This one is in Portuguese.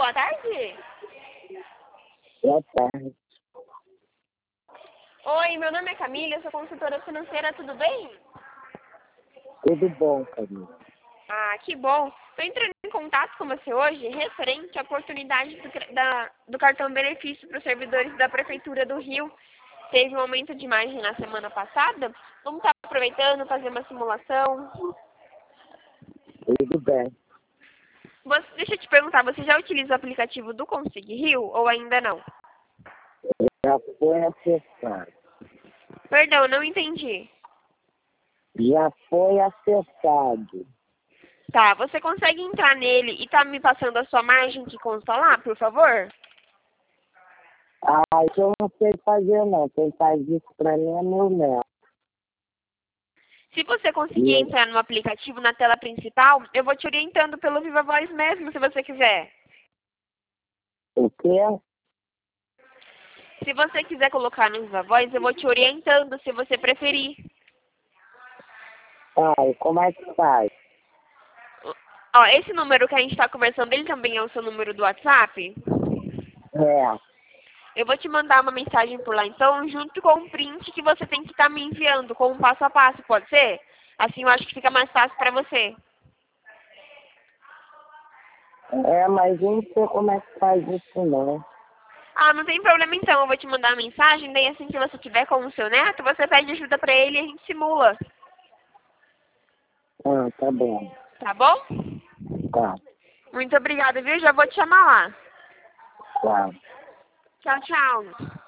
boa tarde. Boa tarde. Oi, meu nome é Camila, eu sou consultora financeira, tudo bem? Tudo bom, Camila? Ah, que bom. Estou entrando em contato com você hoje referente à oportunidade do cartão benefício para os servidores da Prefeitura do Rio. Teve um aumento de margem na semana passada. Vamos estar aproveitando, fazer uma simulação. Tudo bem. Deixa eu te perguntar, você já utiliza o aplicativo do Consig Rio ou ainda não? Já foi acessado. Perdão, não entendi. Já foi acessado. Tá, você consegue entrar nele e tá me passando a sua margem que consta lá, por favor? Ah, isso eu não sei fazer, não. Quem faz isso pra mim é meu neto. Se você conseguir entrar no aplicativo, na tela principal, eu vou te orientando pelo Viva Voz mesmo, se você quiser. O quê? Se você quiser colocar no Viva Voz, eu vou te orientando, se você preferir. Ah, e como é que faz? Ó, esse número que a gente está conversando, ele também é o seu número do WhatsApp? É. Eu vou te mandar uma mensagem por lá, então, junto com o print que você tem que estar me enviando, com um passo a passo, pode ser? Assim eu acho que fica mais fácil para você. É, mas eu não sei como é que faz isso, não. Ah, não tem problema então, eu vou te mandar a mensagem, daí assim que você tiver com o seu neto, você pede ajuda pra ele e a gente simula. Ah, tá bom. Tá bom? Tá, Muito obrigada, viu? Já vou te chamar lá. tá. Tchau, tchau.